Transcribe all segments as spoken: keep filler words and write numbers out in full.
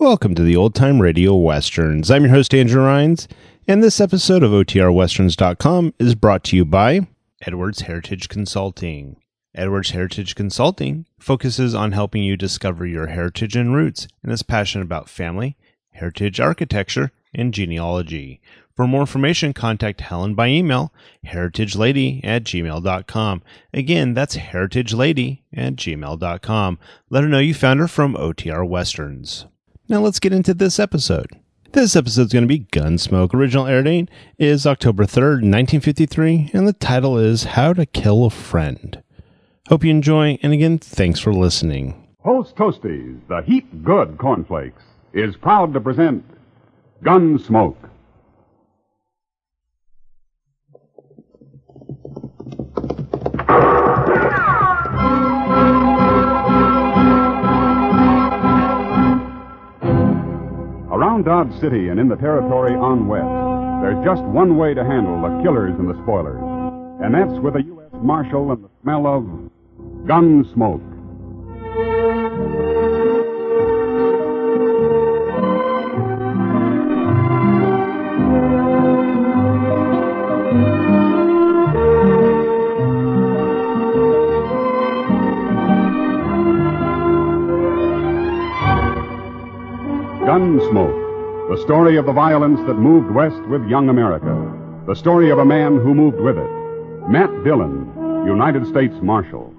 welcome to the Old Time Radio Westerns. I'm your host, Andrew Rhynes, and this episode of O T R Westerns dot com is brought to you by Edwards Heritage Consulting. Edwards Heritage Consulting focuses on helping you discover your heritage and roots and is passionate about family, heritage architecture, and genealogy. For more information, contact Helen by email, heritagelady at gmail dot com. Again, that's heritagelady at gmail dot com. Let her know you found her from O T R Westerns. Now let's get into this episode. This episode is going to be Gunsmoke. Original air date is October third, nineteen fifty-three, and the title is How to Kill a Friend. Hope you enjoy, and again, thanks for listening. Post Toasties, the heap good cornflakes, is proud to present Gunsmoke. Around Dodge City and in the territory on west, there's just one way to handle the killers and the spoilers, and that's with a U S Marshal and the smell of Gunsmoke. Gunsmoke, the story of the violence that moved west with young America. The story of a man who moved with it. Matt Dillon, United States Marshal.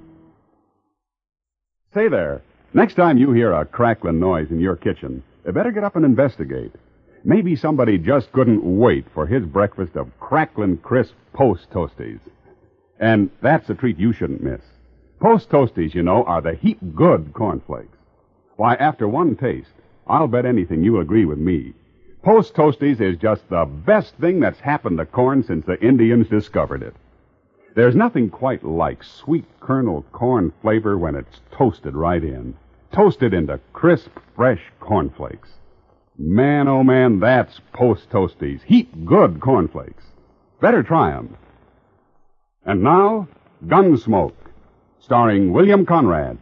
Say there, next time you hear a crackling noise in your kitchen, you better get up and investigate. Maybe somebody just couldn't wait for his breakfast of crackling crisp Post Toasties. And that's a treat you shouldn't miss. Post Toasties, you know, are the heap good cornflakes. Why, after one taste, I'll bet anything you'll agree with me. Post Toasties is just the best thing that's happened to corn since the Indians discovered it. There's nothing quite like sweet kernel corn flavor when it's toasted right in. Toasted into crisp, fresh cornflakes. Man, oh man, that's Post Toasties. Heap good cornflakes. Better try 'em. And now, Gunsmoke, starring William Conrad.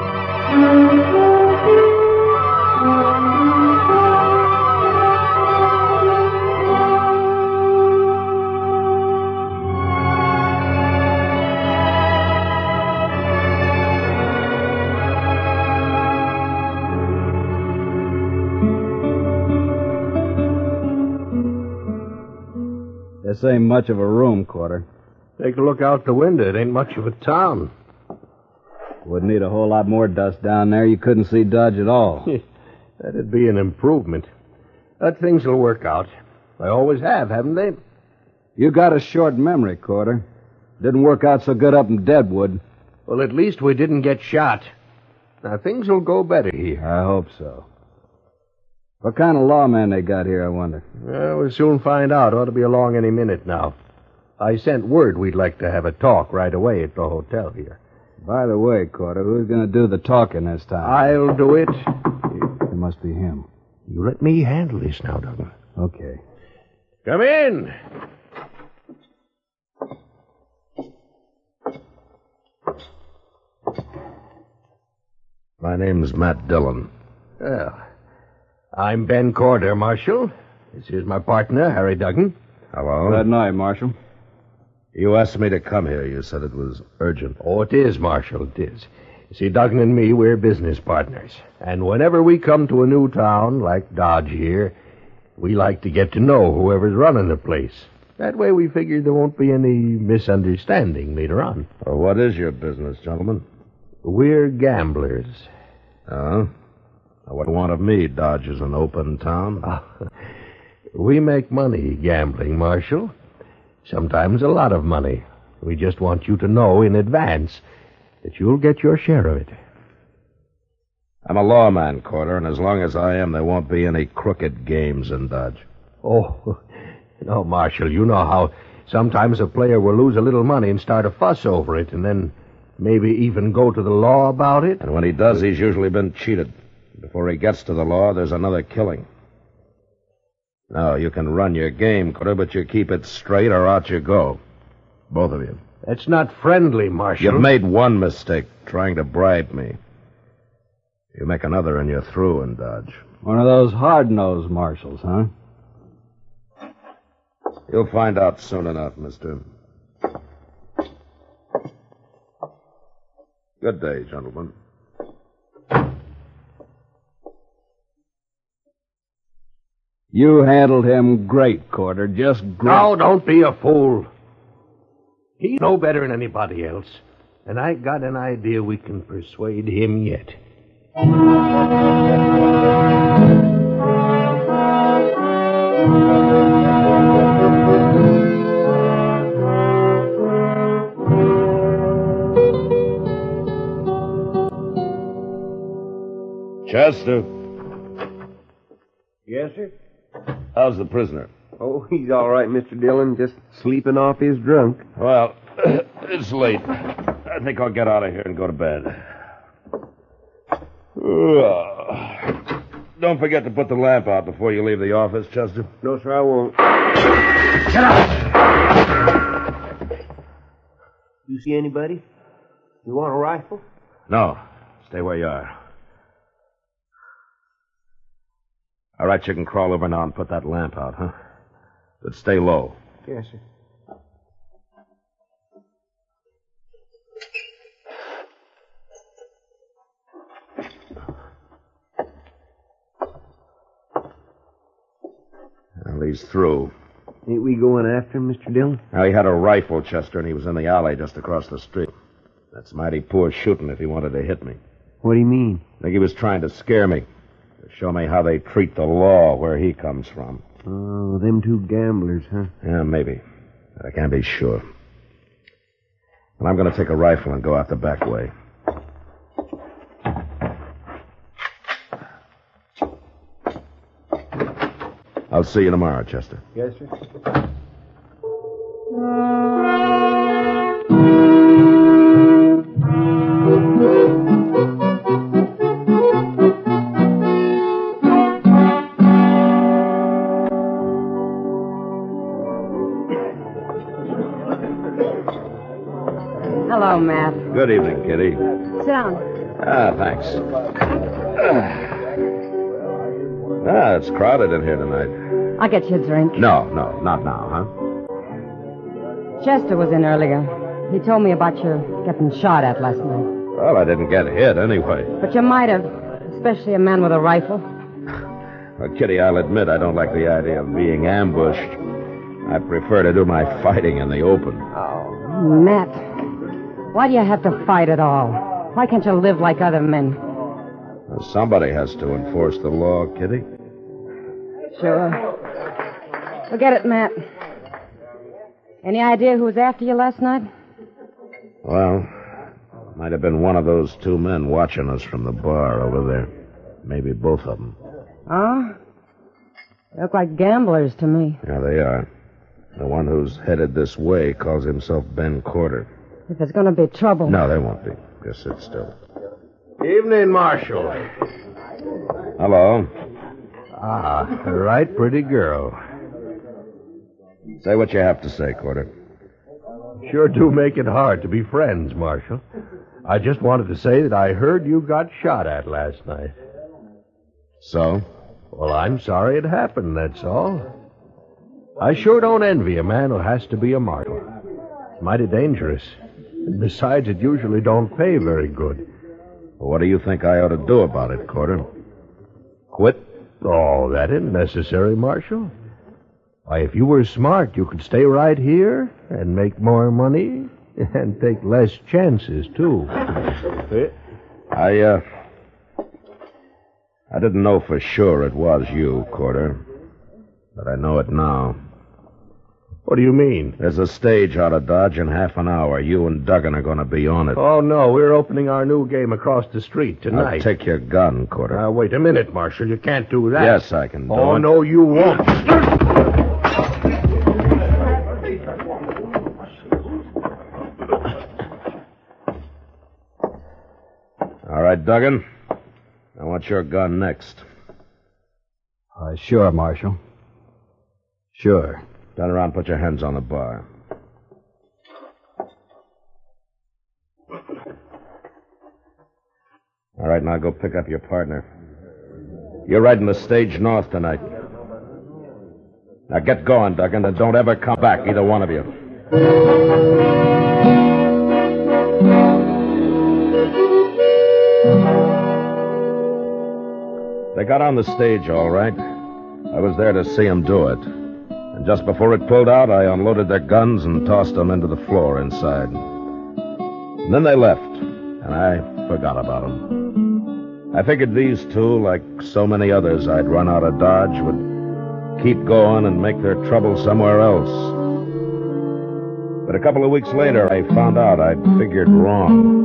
This ain't much of a room, Quarter. Take a look out the window. It ain't much of a town. Would need a whole lot more dust down there. You couldn't see Dodge at all. That'd be an improvement. But things will work out. They always have, haven't they? You got a short memory, Quarter. Didn't work out so good up in Deadwood. Well, at least we didn't get shot. Now, things will go better here. I hope so. What kind of lawman they got here, I wonder? Well, we'll soon find out. Ought to be along any minute now. I sent word we'd like to have a talk right away at the hotel here. By the way, Quarter, who's going to do the talking this time? I'll do it. It must be him. You let me handle this now, Duggan. Okay. Come in. My name's Matt Dillon. Well, I'm Ben Corder, Marshal. This is my partner, Harry Duggan. Hello. Good night, Marshal. You asked me to come here. You said it was urgent. Oh, it is, Marshal, it is. You see, Duggan and me, we're business partners. And whenever we come to a new town, like Dodge here, we like to get to know whoever's running the place. That way we figure there won't be any misunderstanding later on. Well, what is your business, gentlemen? We're gamblers. Oh? What do you want of me? Dodge is an open town. We make money gambling, Marshal. Sometimes a lot of money. We just want you to know in advance that you'll get your share of it. I'm a lawman, Corder, and as long as I am, there won't be any crooked games in Dodge. Oh, no, Marshal, you know how sometimes a player will lose a little money and start a fuss over it, and then maybe even go to the law about it. And when he does, he's usually been cheated. Before he gets to the law, there's another killing. Now, you can run your game, Corder, but you keep it straight or out you go. Both of you. That's not friendly, Marshal. You've made one mistake, trying to bribe me. You make another and you're through in Dodge. One of those hard-nosed marshals, huh? You'll find out soon enough, mister. Good day, gentlemen. You handled him great, Corder. Just great. No, don't be a fool. He's no better than anybody else. And I got an idea we can persuade him yet. Chester, Yes, sir? how's the prisoner? Oh, he's all right, Mister Dillon. Just sleeping off his drunk. Well, it's late. I think I'll get out of here and go to bed. Don't forget to put the lamp out before you leave the office, Chester. No, sir, I won't. Get out! You see anybody? You want a rifle? No. Stay where you are. All right, you can crawl over now and put that lamp out, huh? But stay low. Yes, sir. Well, he's through. Ain't we going after him, Mister Dillon? Now, he had a rifle, Chester, and he was in the alley just across the street. That's mighty poor shooting if he wanted to hit me. What do you mean? I think he was trying to scare me. To show me how they treat the law where he comes from. Oh, them two gamblers, huh? Yeah, maybe. But I can't be sure. And I'm going to take a rifle and go out the back way. I'll see you tomorrow, Chester. Yes, sir. Hello, Matt. Good evening, Kitty. Sit down. Ah, thanks. Ah, it's crowded in here tonight. I'll get you a drink. No, no, not now, huh? Chester was in earlier. He told me about your getting shot at last night. Well, I didn't get hit anyway. But you might have, especially a man with a rifle. Well, Kitty, I'll admit I don't like the idea of being ambushed. I prefer to do my fighting in the open. Oh, Matt. Why do you have to fight at all? Why can't you live like other men? Well, somebody has to enforce the law, Kitty. Sure. Forget it, Matt. Any idea who was after you last night? Well, might have been one of those two men watching us from the bar over there. Maybe both of them. Oh? They look like gamblers to me. Yeah, they are. The one who's headed this way calls himself Ben Corder. If there's going to be trouble... No, there won't be. Just sit still. Evening, Marshal. Hello. Ah, a right pretty girl. Say what you have to say, Corder. Sure do make it hard to be friends, Marshal. I just wanted to say that I heard you got shot at last night. So? Well, I'm sorry it happened, that's all. I sure don't envy a man who has to be a marshal. It's mighty dangerous. And besides, it usually don't pay very good. Well, what do you think I ought to do about it, Corder? Quit? Oh, that isn't necessary, Marshal. Why, if you were smart, you could stay right here and make more money and take less chances, too. I, uh... I didn't know for sure it was you, Corder. But I know it now. What do you mean? There's a stage out of Dodge in half an hour. You and Duggan are going to be on it. Oh, no, we're opening our new game across the street tonight. I'll take your gun, Corder. Now, wait a minute, Marshal. You can't do that. Yes, I can do Oh, it. no, you won't. All right, Duggan. I want your gun next. Uh, sure, Marshal. Sure. Turn around and put your hands on the bar. All right, now go pick up your partner. You're riding the stage north tonight. Now get going, Duggan, and don't ever come back, either one of you. They got on the stage all right. I was there to see them do it. And just before it pulled out, I unloaded their guns and tossed them into the floor inside. And then they left, and I forgot about them. I figured these two, like so many others I'd run out of Dodge, would keep going and make their trouble somewhere else. But a couple of weeks later, I found out I'd figured wrong.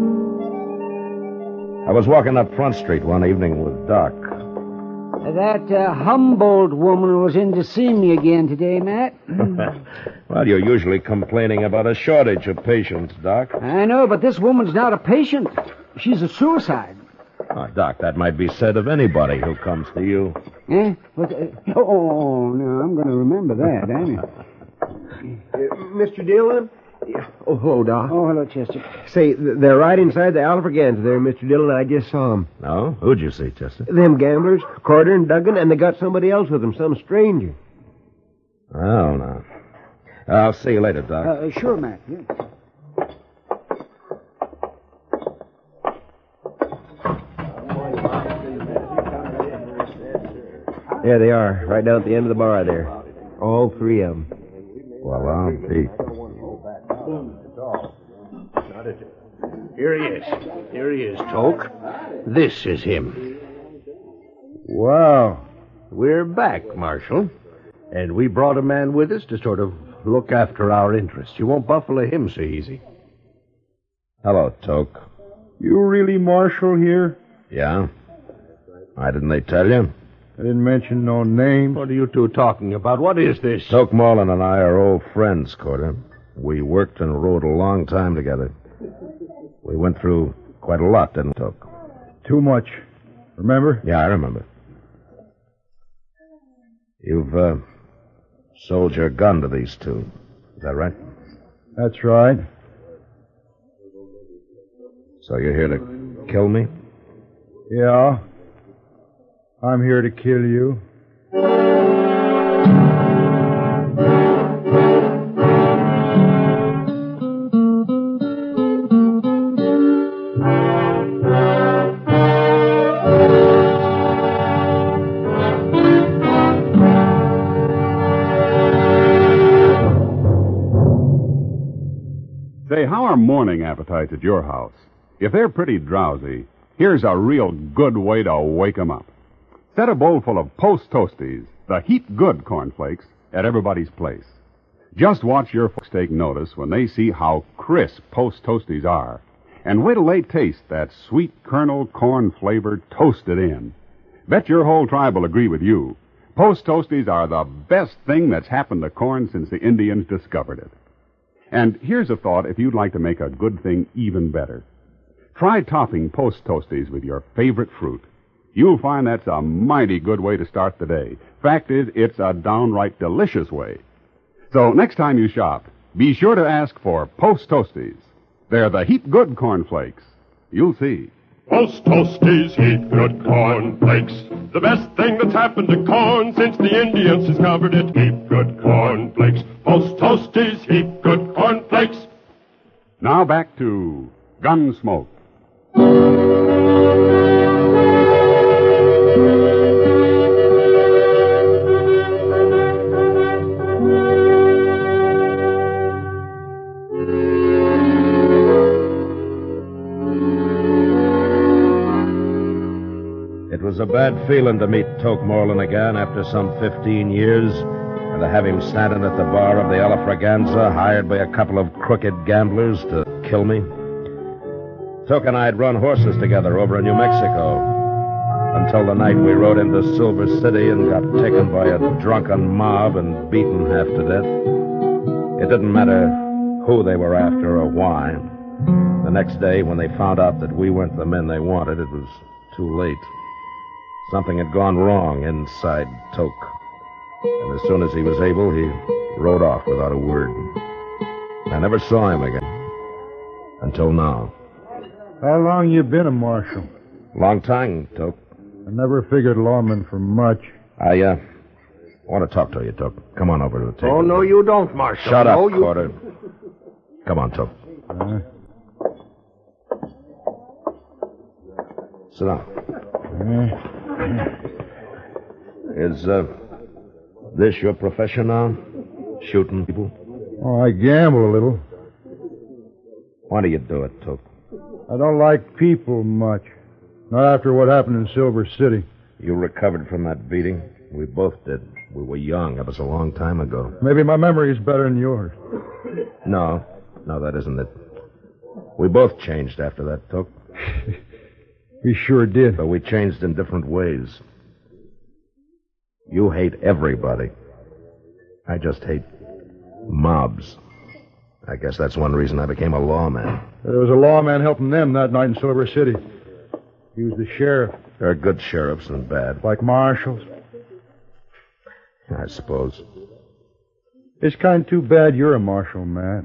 I was walking up Front Street one evening with Doc. That uh, Humboldt woman was in to see me again today, Matt. Well, you're usually complaining about a shortage of patients, Doc. I know, but this woman's not a patient. She's a suicide. Oh, Doc, that might be said of anybody who comes to you. Eh? What, uh, oh, no, I'm going to remember that, am I? Uh, Mister Dillon? Oh, hello, Doc. Oh, hello, Chester. Say, they're right inside the Alfregans there, Mister Dillon. I just saw them. No? Who'd you see, Chester? Them gamblers, Carter and Duggan, and they got somebody else with them, some stranger. Oh, no. I'll see you later, Doc. Uh, sure, Matt. Yeah. There they are, right down at the end of the bar there. All three of them. Well, I'll be. Here he is. Here he is, Toke. This is him. Wow. We're back, Marshal. And we brought a man with us to sort of look after our interests. You won't buffalo him so easy. Hello, Toke. You really Marshal here? Yeah? Why didn't they tell you? I didn't mention no names. What are you two talking about? What is this? Toke Marlin and I are old friends, Carter. We worked and rode a long time together. We went through quite a lot, didn't we, Toke? Too much. Remember? Yeah, I remember. You've, uh, sold your gun to these two. Is that right? That's right. So you're here to kill me? Yeah. I'm here to kill you. Say, how are morning appetites at your house? If they're pretty drowsy, here's a real good way to wake 'em up. Set a bowl full of Post Toasties, the heat-good cornflakes, at everybody's place. Just watch your folks take notice when they see how crisp Post Toasties are. And wait till they taste that sweet kernel corn flavor toasted in. Bet your whole tribe will agree with you. Post Toasties are the best thing that's happened to corn since the Indians discovered it. And here's a thought if you'd like to make a good thing even better. Try topping Post Toasties with your favorite fruit. You'll find that's a mighty good way to start the day. Fact is, it's a downright delicious way. So next time you shop, be sure to ask for Post Toasties. They're the heat-good cornflakes. You'll see. Post Toasties heat good cornflakes. The best thing that's happened to corn since the Indians discovered it. Heat good cornflakes. Post Toasties heat good cornflakes. Now back to Gunsmoke. It was a bad feeling to meet Toke Marlin again after some fifteen years, and to have him standing at the bar of the Alfraganza, hired by a couple of crooked gamblers to kill me. Toke and I had run horses together over in New Mexico, until the night we rode into Silver City and got taken by a drunken mob and beaten half to death. It didn't matter who they were after or why. The next day, when they found out that we weren't the men they wanted, it was too late. Something had gone wrong inside Toke. And as soon as he was able, he rode off without a word. I never saw him again. Until now. How long you been a marshal? Long time, Toke. I never figured lawmen for much. I, uh, want to talk to you, Toke. Come on over to the table. Oh, no, you don't, Marshal. Shut no, up, you... Quarter. Come on, Toke. Uh, Sit down. uh, Is, uh, this your profession now? Shooting people? oh, I gamble a little. Why do you do it, Toke? I don't like people much. Not after what happened in Silver City. You recovered from that beating? We both did. We were young. It was a long time ago. Maybe my memory is better than yours. No. No, that isn't it. We both changed after that, Toke. We sure did. But we changed in different ways. You hate everybody. I just hate mobs. I guess that's one reason I became a lawman. There was a lawman helping them that night in Silver City. He was the sheriff. There are good sheriffs and bad. Like marshals. I suppose. It's kind of too bad you're a marshal, Matt.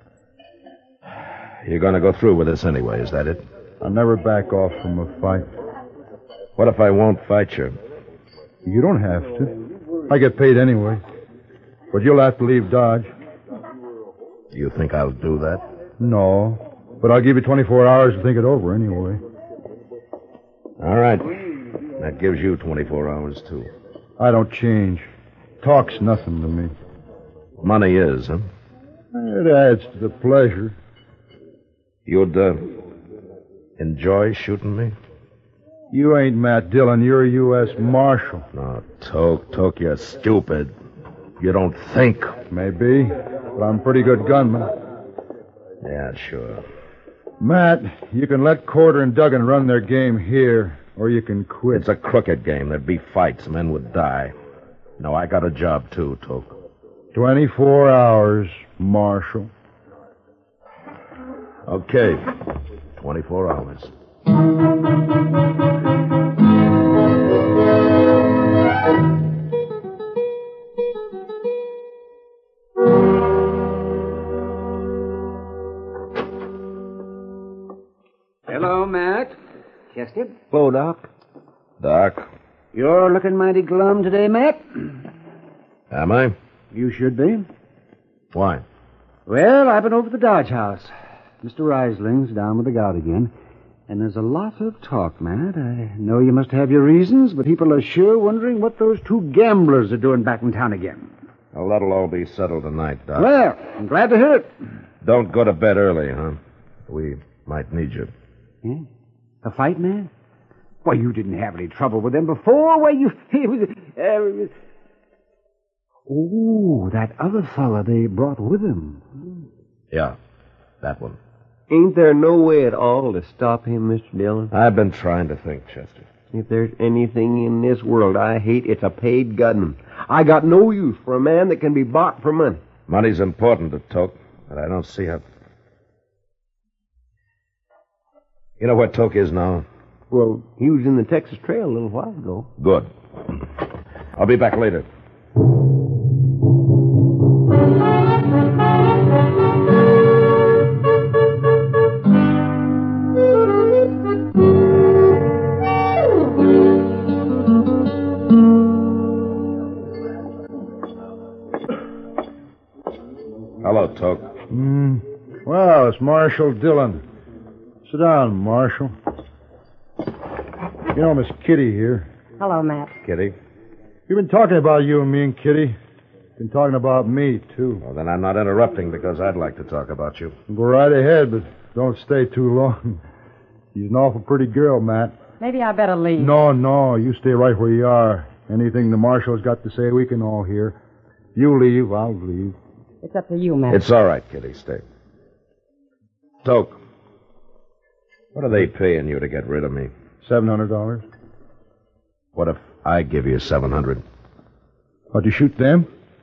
You're going to go through with this anyway, is that it? I'll never back off from a fight. What if I won't fight you? You don't have to. I get paid anyway. But you'll have to leave Dodge. Do you think I'll do that? No. But I'll give you twenty-four hours to think it over anyway. All right. That gives you twenty-four hours, too. I don't change. Talk's nothing to me. Money is, huh? It adds to the pleasure. You'd, uh, enjoy shooting me? You ain't Matt Dillon. You're a U S Marshal. No, Toke, Toke, you're stupid. You don't think. Maybe, but I'm a pretty good gunman. Yeah, sure. Matt, you can let Corder and Duggan run their game here, or you can quit. It's a crooked game. There'd be fights. Men would die. No, I got a job, too, Toke. twenty-four hours, Marshal. Okay. twenty-four hours. Hello, Matt. Chester? Hello, Doc. Doc? You're looking mighty glum today, Matt. Am I? You should be. Why? Well, I've been over to the Dodge House. Mister Reisling's down with the gout again. And there's a lot of talk, Matt. I know you must have your reasons, but people are sure wondering what those two gamblers are doing back in town again. Well, that'll all be settled tonight, Doc. Well, I'm glad to hear it. Don't go to bed early, huh? We might need you. Yeah? A fight, man? Why, you didn't have any trouble with them before. Why, you... It was, uh, oh, that other fella they brought with him. Yeah, that one. Ain't there no way at all to stop him, Mister Dillon? I've been trying to think, Chester. If there's anything in this world I hate, it's a paid gunman. I got no use for a man that can be bought for money. Money's important to Toke, but I don't see how... You know where Toke is now? Well, he was in the Texas Trail a little while ago. Good. I'll be back later. Hello, Toke. Hmm. Well, it's Marshal Dillon. Sit down, Marshal. You know, Miss Kitty here. Hello, Matt. Kitty? You've been talking about you and me and Kitty. Been talking about me, too. Well, then I'm not interrupting because I'd like to talk about you. Go right ahead, but don't stay too long. She's an awful pretty girl, Matt. Maybe I better leave. No, no, you stay right where you are. Anything the Marshal's got to say, we can all hear. You leave, I'll leave. It's up to you, Matt. It's all right, Kitty. Stay. Toke, what are they paying you to get rid of me? Seven hundred dollars. What if I give you seven hundred? How'd you shoot them?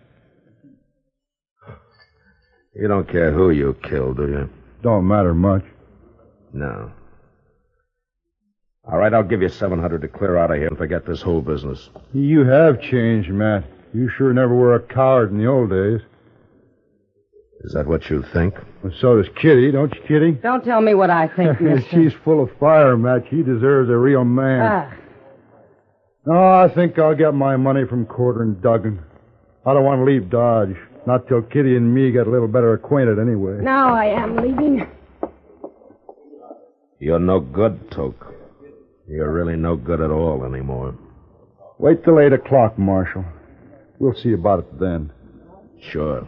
You don't care who you kill, do you? Don't matter much. No. All right, I'll give you seven hundred to clear out of here and forget this whole business. You have changed, Matt. You sure never were a coward in the old days. Is that what you think? Well, so does Kitty, don't you, Kitty? Don't tell me what I think, mister. She's full of fire, Matt. She deserves a real man. Ah. No, I think I'll get my money from Corder and Duggan. I don't want to leave Dodge. Not till Kitty and me get a little better acquainted anyway. Now I am leaving. You're no good, Toke. You're really no good at all anymore. Wait till eight o'clock, Marshal. We'll see about it then. Sure.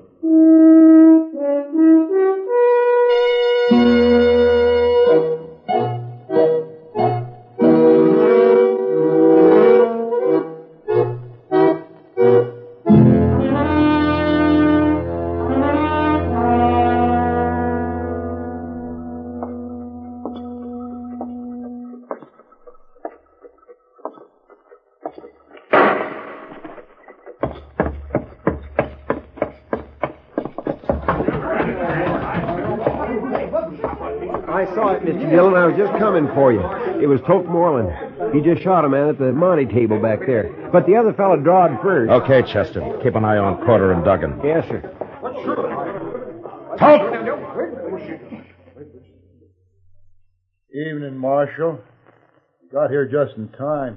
I saw it, Mister Dillon. I was just coming for you. It was Toke Moreland. He just shot a man at the Monte table back there. But the other fellow drawed first. Okay, Chester. Keep an eye on Corder and Duggan. Yes, sir. Toke! Evening, Marshal. Got here just in time.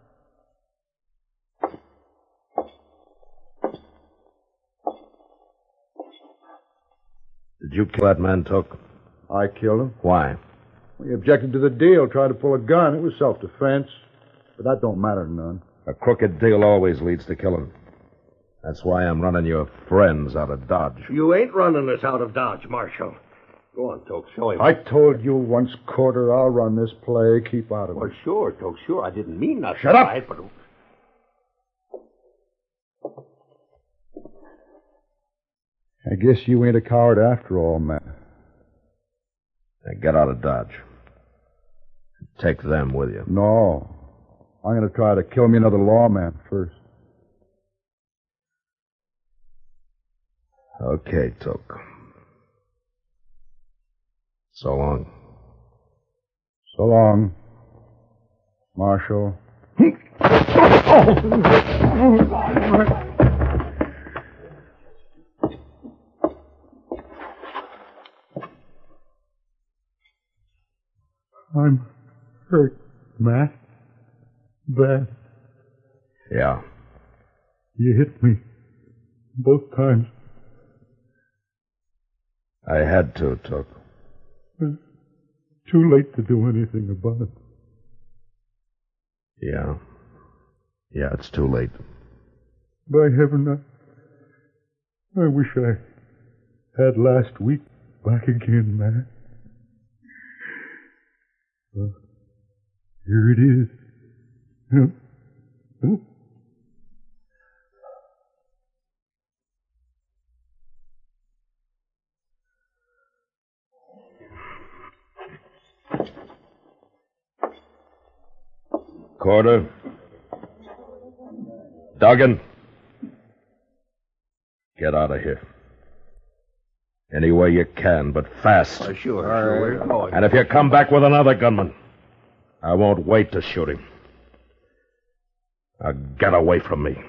Did you kill that man, Toke? I killed him. Why? He objected to the deal, tried to pull a gun. It was self-defense. But that don't matter none. A crooked deal always leads to killing. That's why I'm running your friends out of Dodge. You ain't running us out of Dodge, Marshal. Go on, Toke. Show him. I told you once, Corder, I'll run this play. Keep out of it. Well, sure, Toke, sure. I didn't mean nothing. Shut up! Right, but... I guess you ain't a coward after all, Matt. Now get out of Dodge. Take them with you. No. I'm going to try to kill me another lawman first. Okay, Toke. So long. So long, Marshal. I'm hurt, Matt. Bad. Yeah. You hit me both times. I had to, Toke. Too late to do anything about it. Yeah. Yeah, it's too late. By heaven, I, I wish I had last week back again, Matt. Well, here it is. Huh? Huh? Corder. Duggan. Get out of here. Any way you can, but fast. Oh, sure, sure. We're going. And if you come back with another gunman, I won't wait to shoot him. Now get away from me.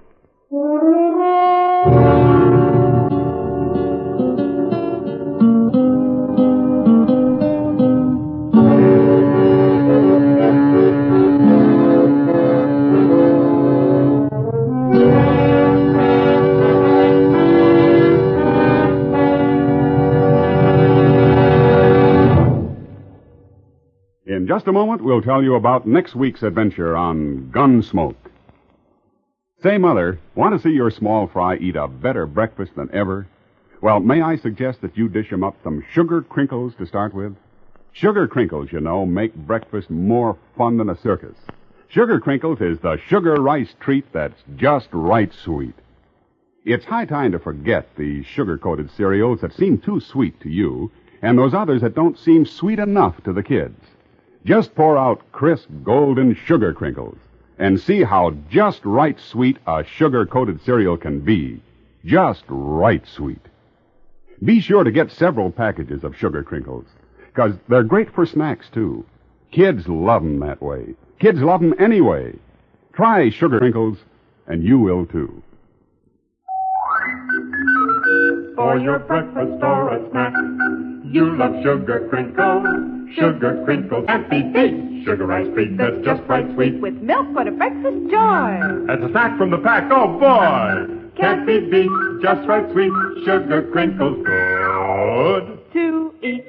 In just a moment, we'll tell you about next week's adventure on Gunsmoke. Say, Mother, want to see your small fry eat a better breakfast than ever? Well, may I suggest that you dish 'em up some sugar crinkles to start with? Sugar crinkles, you know, make breakfast more fun than a circus. Sugar crinkles is the sugar rice treat that's just right sweet. It's high time to forget the sugar-coated cereals that seem too sweet to you and those others that don't seem sweet enough to the kids. Just pour out crisp, golden sugar crinkles and see how just right sweet a sugar-coated cereal can be. Just right sweet. Be sure to get several packages of sugar crinkles, because they're great for snacks, too. Kids love 'em that way. Kids love 'em anyway. Try sugar crinkles, and you will, too. for your breakfast or a snack. You love sugar crinkles, sugar crinkles can't be beat. Sugar Rice Treat that's just right sweet. With milk for the breakfast joy. That's a snack from the pack, oh boy! Can't be beat, just right sweet. Sugar crinkles good to eat.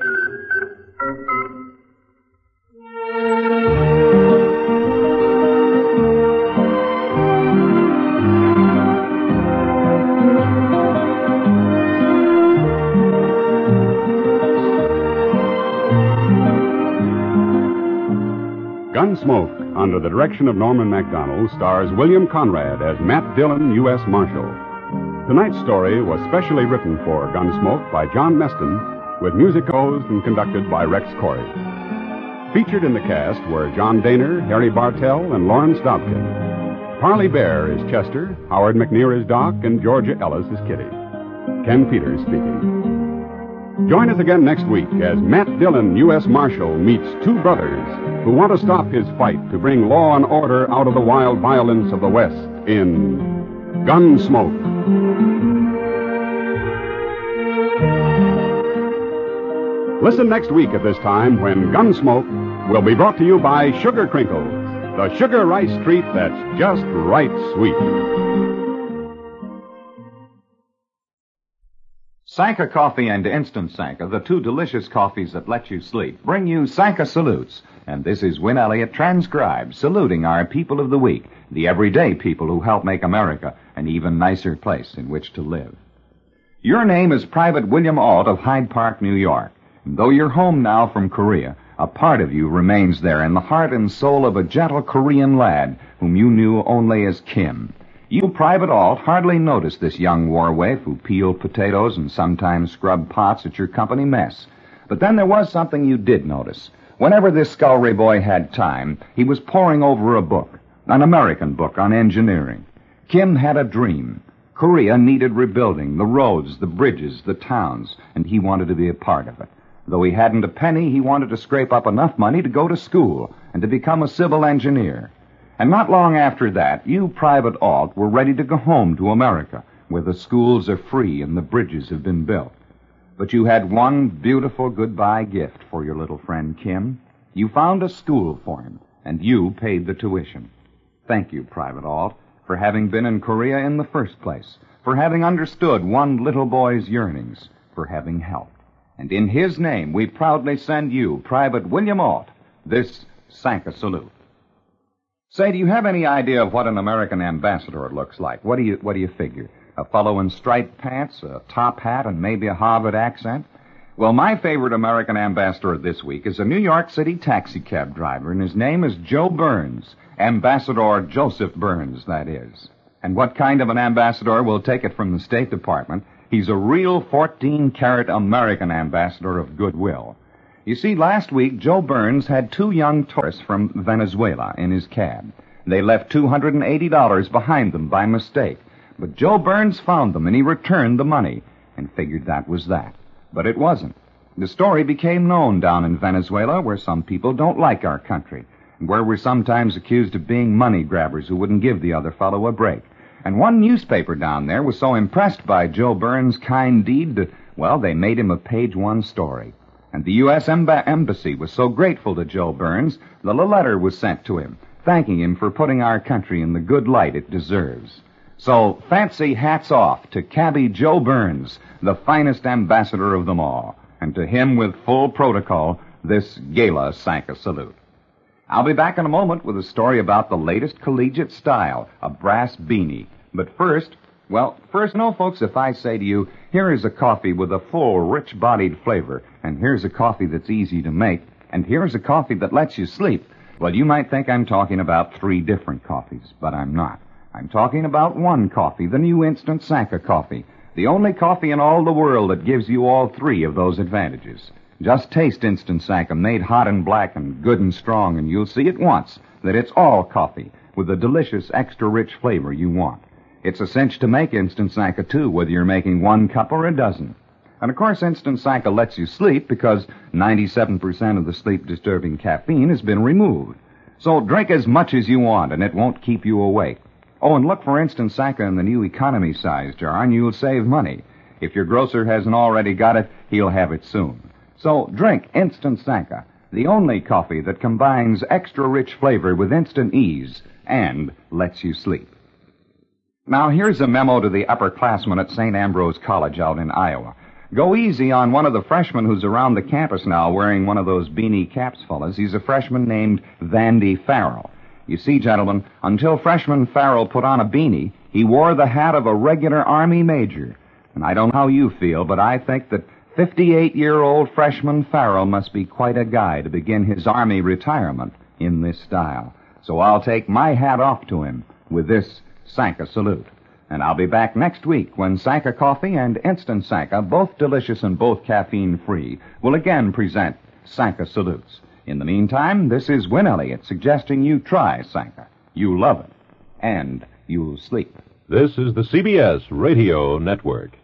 Gunsmoke, under the direction of Norman MacDonald, stars William Conrad as Matt Dillon, U S Marshal. Tonight's story was specially written for Gunsmoke by John Meston, with music composed and conducted by Rex Corey. Featured in the cast were John Daner, Harry Bartell, and Lawrence Dobkin. Parley Bear is Chester, Howard McNear is Doc, and Georgia Ellis is Kitty. Ken Peters speaking. Join us again next week as Matt Dillon, U S Marshal, meets two brothers who want to stop his fight to bring law and order out of the wild violence of the West in Gunsmoke. Listen next week at this time when Gunsmoke will be brought to you by Sugar Crinkles, the sugar rice treat that's just right sweet. Sanka Coffee and Instant Sanka, the two delicious coffees that let you sleep, bring you Sanka Salutes. And this is Win Elliott transcribed, saluting our people of the week, the everyday people who help make America an even nicer place in which to live. Your name is Private William Ault of Hyde Park, New York. And though you're home now from Korea, a part of you remains there in the heart and soul of a gentle Korean lad whom you knew only as Kim. You, Private Ault, hardly noticed this young war waif who peeled potatoes and sometimes scrubbed pots at your company mess. But then there was something you did notice. Whenever this scullery boy had time, he was poring over a book, an American book on engineering. Kim had a dream. Korea needed rebuilding, the roads, the bridges, the towns, and he wanted to be a part of it. Though he hadn't a penny, he wanted to scrape up enough money to go to school and to become a civil engineer. And not long after that, you, Private Ault, were ready to go home to America, where the schools are free and the bridges have been built. But you had one beautiful goodbye gift for your little friend Kim. You found a school for him, and you paid the tuition. Thank you, Private Ault, for having been in Korea in the first place, for having understood one little boy's yearnings, for having helped. And in his name, we proudly send you, Private William Ault, this Sanka salute. Say, do you have any idea of what an American ambassador looks like? What do you, what do you figure? A fellow in striped pants, a top hat, and maybe a Harvard accent? Well, my favorite American ambassador this week is a New York City taxicab driver, and his name is Joe Burns. Ambassador Joseph Burns, that is. And what kind of an ambassador? We'll take it from the State Department. He's a real fourteen-carat American ambassador of goodwill. You see, last week, Joe Burns had two young tourists from Venezuela in his cab. They left two hundred eighty dollars behind them by mistake. But Joe Burns found them, and he returned the money, and figured that was that. But it wasn't. The story became known down in Venezuela, where some people don't like our country, and where we're sometimes accused of being money grabbers who wouldn't give the other fellow a break. And one newspaper down there was so impressed by Joe Burns' kind deed that, well, they made him a page one story. And the U S Emb- Embassy was so grateful to Joe Burns that a letter was sent to him, thanking him for putting our country in the good light it deserves. So, fancy hats off to Cabby Joe Burns, the finest ambassador of them all, and to him with full protocol, this gala Sanka salute. I'll be back in a moment with a story about the latest collegiate style, a brass beanie. But first, well, first, no, folks, if I say to you, here is a coffee with a full, rich-bodied flavor, and here's a coffee that's easy to make, and here's a coffee that lets you sleep, well, you might think I'm talking about three different coffees, but I'm not. I'm talking about one coffee, the new Instant Sanka coffee, the only coffee in all the world that gives you all three of those advantages. Just taste Instant Sanka, made hot and black and good and strong, and you'll see at once that it's all coffee with the delicious, extra-rich flavor you want. It's a cinch to make Instant Sanka, too, whether you're making one cup or a dozen. And, of course, Instant Sanka lets you sleep because ninety-seven percent of the sleep-disturbing caffeine has been removed. So drink as much as you want, and it won't keep you awake. Oh, and look for Instant Sanka in the new economy size jar, and you'll save money. If your grocer hasn't already got it, he'll have it soon. So drink Instant Sanka, the only coffee that combines extra rich flavor with instant ease and lets you sleep. Now, here's a memo to the upperclassmen at Saint Ambrose College out in Iowa. Go easy on one of the freshmen who's around the campus now wearing one of those beanie caps, fellas. He's a freshman named Vandy Farrell. You see, gentlemen, until freshman Farrell put on a beanie, he wore the hat of a regular Army major. And I don't know how you feel, but I think that fifty-eight-year-old freshman Farrell must be quite a guy to begin his Army retirement in this style. So I'll take my hat off to him with this Sanka salute. And I'll be back next week when Sanka Coffee and Instant Sanka, both delicious and both caffeine-free, will again present Sanka salutes. In the meantime, this is Win Elliott suggesting you try Sanka. You love it, and you'll sleep. This is the C B S Radio Network.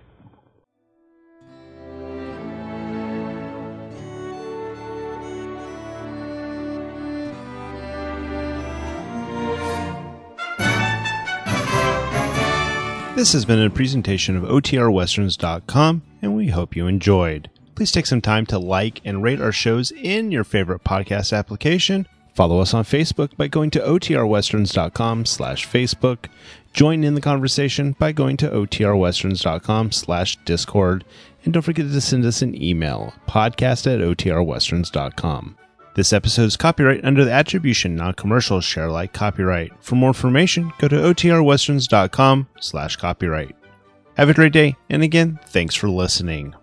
This has been a presentation of O T R Westerns dot com, and we hope you enjoyed. Please take some time to like and rate our shows in your favorite podcast application. Follow us on Facebook by going to O T R Westerns dot com slash Facebook. Join in the conversation by going to O T R Westerns dot com slash Discord. And don't forget to send us an email, podcast at O T R Westerns dot com. This episode is copyright under the Attribution Non-Commercial Share Alike copyright. For more information, go to O T R Westerns dot com slash copyright. Have a great day, and again, thanks for listening.